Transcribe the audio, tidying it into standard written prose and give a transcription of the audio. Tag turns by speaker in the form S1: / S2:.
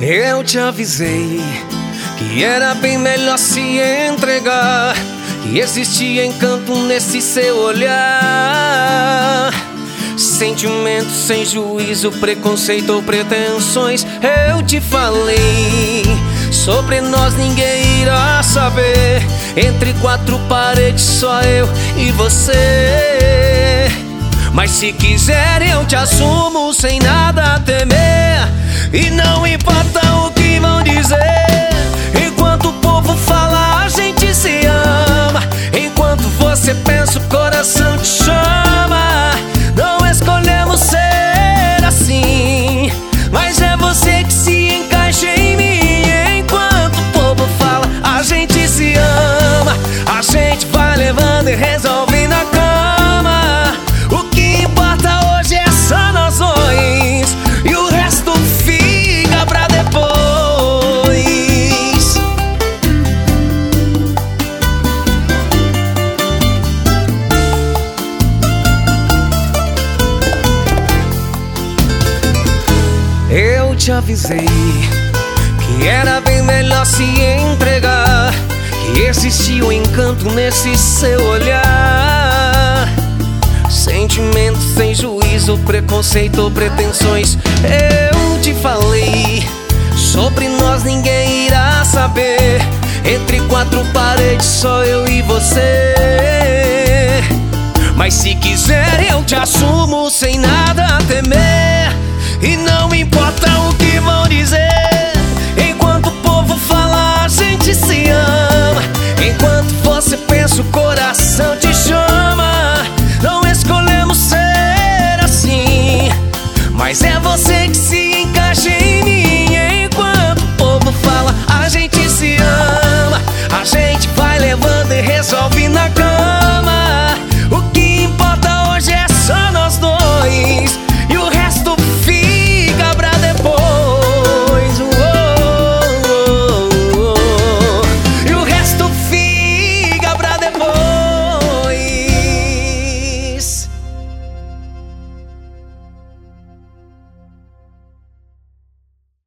S1: Eu te avisei que era bem melhor se entregar, que existia encanto nesse seu olhar. Sentimento sem juízo, preconceito ou pretensões. Eu te falei, sobre nós ninguém irá saber. Entre quatro paredes só eu e você. Mas se quiser eu te assumo sem nada a temer. E não importa o que vão dizer, enquanto o povo fala a gente se ama. Enquanto você pensa o coração te chama. Não escolhemos ser assim, mas é você que se encaixa em mim. Enquanto o povo fala a gente se ama, a gente vai levando e resolve na cama. O que importa hoje é só nós dois, e o resto fica pra depois. Eu te avisei que era bem melhor se entregar, que existia um encanto nesse seu olhar. Sentimento sem juízo, preconceito ou pretensões. Eu te falei, sobre nós ninguém irá saber. Entre quatro paredes só eu e você. Mas se quiser eu te assumo